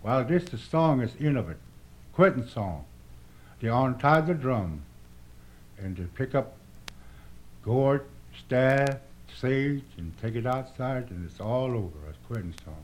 Well, this the song is in of it. Quitting song. They untie the drum and they pick up gourd, staff, sage, and take it outside, and it's all over. It's quitting song.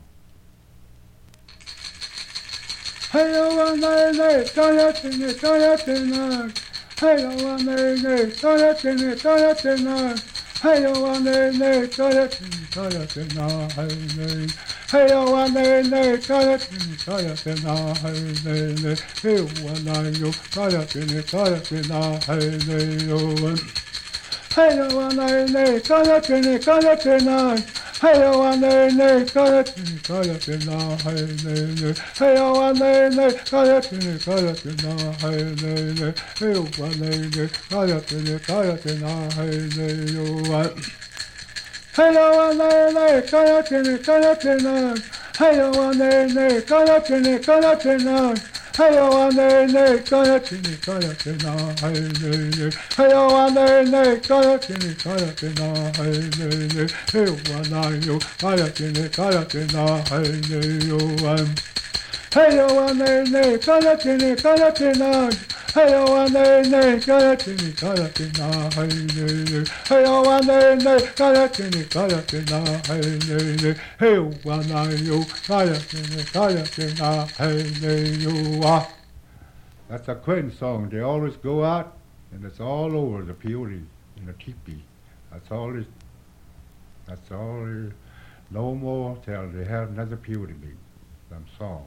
Hey, oh, nay, nay, don't let in it, don't let in it. Hey, oh, nay, nay, don't let in it, don't let in it. Hey, oh, nay, nay, don't let in it, don't let in it. Hey, oh, nay, nay, don't let in it, don't let in it. Hey, nay, hey, oh, nay, yo, don't let in it, don't let in it. Hey, nay, oh, hey, oh, nay, nay, don't let in it, don't let in it. Hey, oh, nay, nay, don't let in it, don't let in it. Hey, nay, nay, hey, oh, nay, nay, don't let in it, don't let in it. Hey, nay, nay, hey, oh, nay, nay, don't let in it, don't let in it. Hey, nay, oh, hey, oh, nay, nay, don't let in it, don't let in it. Hey, oh, nay, nay, don't let in it, don't let in it. Hey, oh, nay, nay, don't let in it, don't let in it. Hey, nay, nay, hey, oh, nay, nay, don't let in it, don't let in it. Hey, nay, nay, hey, oh, nay, yo, don't let in it, don't let in it. Hey, nay, oh, hey, oh, nay, nay, don't let in it, don't let in it. Hey, oh, nay, nay, don't let in it, don't let in it. Hey, nay, nay, hey, oh, nay, nay, don't let in it, don't let in it. Hey, nay, nay, hey, oh, nay, yo, don't let in it, don't let in it. Hey, nay, yo, That's a quitting song. They always go out, and it's all over the peyote in the teepee. That's all it. That's all it. No more till they have another peyote meet. Them song.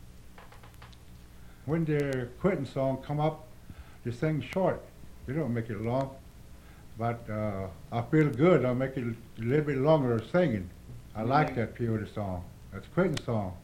When their quitting song come up, they sing short. They don't make it long. But I feel good. I'll make it a little bit longer singing. I like that peyote song. That's a quitting song.